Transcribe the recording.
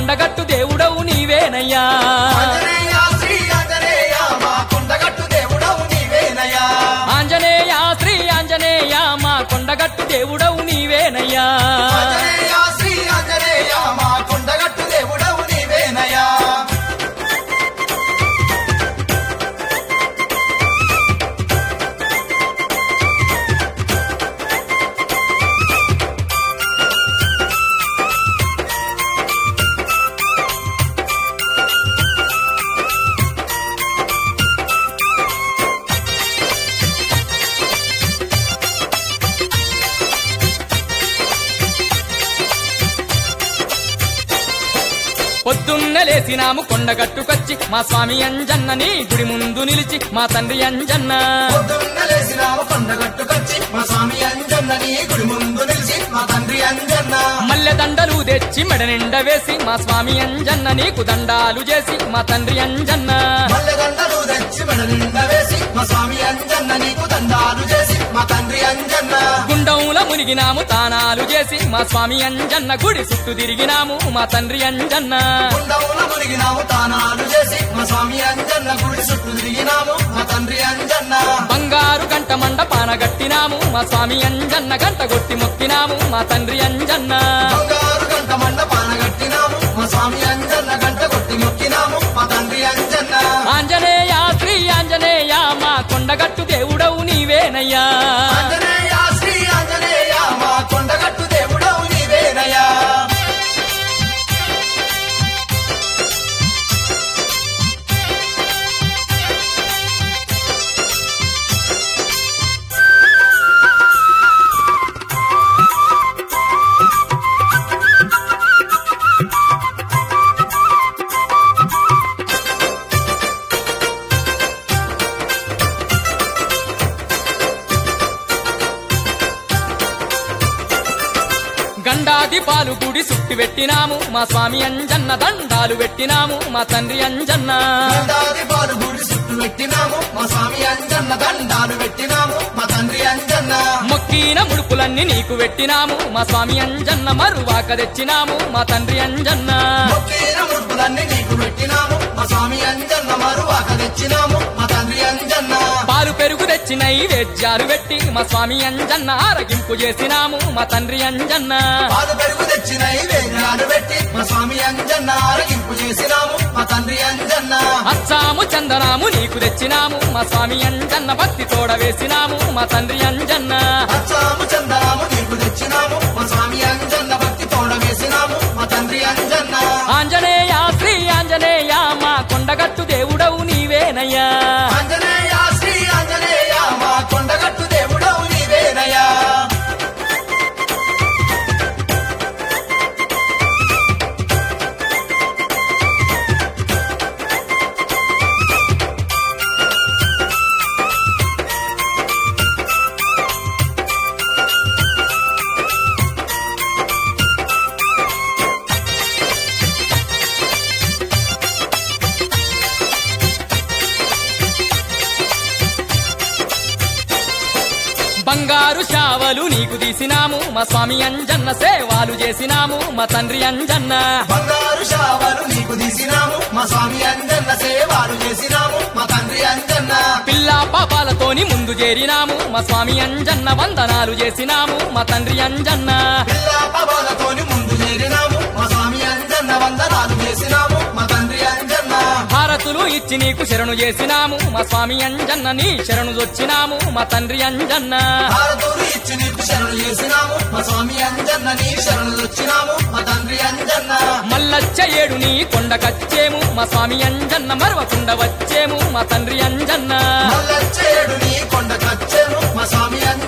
కొండగట్టు దేవుడవు నీవేనయ్యా ఆంజనేయ శ్రీ ఆంజనేయ మా కొండగట్టు దేవుడవు నీవేనయ్యా ఆంజనేయ శ్రీ ఆంజనేయ మా కొండగట్టు దేవుడవు నీవేనయ్యా ఆంజనేయ శ్రీ ఆంజనేయ మా కొండగట్టు దేవుడవు నీవేనయ్యా పొద్దున్న లేసినాము కొండగట్టుకొచ్చి మా స్వామి అంజన్నని గుడి ముందు నిలిచి మా తండ్రి అంజన్న పొద్దున్న లేసినాము కొండగట్టుకొచ్చి మా స్వామి అంజన్న నీ గుడి ముందు నిలిచి మా తండ్రి అంజన్న మల్లె దండలు తెచ్చి మెడ నిండా వేసి మా స్వామి అంజన్న నీకు దండాలు చేసి మా తండ్రి అంజన్న మల్లెదండలు తెచ్చి మెడ నిండా వేసి మా స్వామి అంజన్న నీకు దండాలు చేసి మా తండ్రి అంజన్న గుండంలో మునిగినాము తానాలు చేసి మా స్వామి అంజన్న గుడి చుట్టూ తిరిగినాము మా తండ్రి అంజన్న కుండవుల మునిగినాము తానాలు చేసి మా స్వామి అంజన్న గుడి చుట్టూ తిరిగినాము మా తండ్రి అంజన్న బంగారు గంట మండపాన గట్టినాము మా స్వామి అంజన్న గంట కొట్టి మొక్కినాము మా తండ్రి అంజన్న బంగారు గంట మండపాన కట్టినాము మా స్వామి అంజన్న గంట కొట్టి మొక్కినాము మా తండ్రి అంజన్న ఆంజనేయ శ్రీ ఆంజనేయ మా కొండగట్టు దేవుడవు నీవేనయ్యా ఆంజనేయ శ్రీ ఆంజనేయ మా కొండగట్టు దేవుడవు నీవేనయ్యా గండాది పాలు గుడి చుట్టి పెట్టినాము మా స్వామి అంజన్న దండాలు పెట్టినాము మా తండ్రి అంజన్న దండాది పాలు గుడి చుట్టూ పెట్టినాము మా స్వామి అంజన్న దండాలు పెట్టినాము మా తండ్రి అంజన్న మొక్కిన ముడుపులన్నీ నీకు పెట్టినాము మా స్వామి అంజన్న మరువాక తెచ్చినాము మా తండ్రి అంజన్న మొక్కిన ముడుపులన్నీ నీకు పెట్టినాము మా స్వామి అంజన్న మరువాక తెచ్చినాము మా తండ్రి అంజన్న పాలు పెరుగు తెచ్చి నైవేద్యాలు పెట్టి మా స్వామి అంజన్న ఆరగింపు చేసినాము మా తండ్రి అంజన్న పాలు పెరుగు తెచ్చి నైవేద్యాలు పెట్టి మా స్వామి అంజన్న ఆరగింపు చేసినాము మా తండ్రి అంజన్న అచ్చాము చందనాము నీకు తెచ్చినాము మా స్వామి అంజన్న భక్తి తోడ వేసినాము మా తండ్రి అంజన్న అచ్చాము చందనాము నీకు తెచ్చినాము మా స్వామి అంజన్న భక్తి తోడ వేసినాము మా తండ్రి అంజన్న ఆంజనేయ శ్రీ ఆంజనేయ మా కొండగట్టు దేవుడవు నీవేనయ్యా ఆంజనేయ శ్రీ ఆంజనేయ మా కొండగట్టు దేవుడవు నీవేనయ్యా బంగారు శావలు నీకు తీసినాము మా స్వామి అంజన్న సేవాలు చేసినాము మా తండ్రి అంజన్న బంగారు శావలు నీకు తీసినాము మా స్వామి అంజన్న సేవలు చేసినాము మా తండ్రి అంజన్న పిల్ల పాపాలతోని ముందు చేరినాము మా స్వామి అంజన్న వందనాలు చేసినాము మా తండ్రి అంజన్న పిల్ల పవాలతోని ముందు చేరినాము మా స్వామి అంజన్న వందనాలు చేసినాము మా తండ్రి అంజన్న భారతులు ఇచ్చి నీకు శరణు చేసినాము మా స్వామి అంజన్న నీ శరణు వచ్చినాము మా తండ్రి అంజన్న భారతులు ఇచ్చి నీకు శరణు చేసినాము మా స్వామి అంజన్న నీ శరణు వచ్చినాము మా తండ్రి అంజన్న మల్లచ్చ ఏడు నీ కొండకచ్చేము మా స్వామి అంజన్న మరవకుండా వచ్చేము మా తండ్రి అంజన్న మల్లచ్చేడు నీ కొండ కచ్చేము మా స్వామి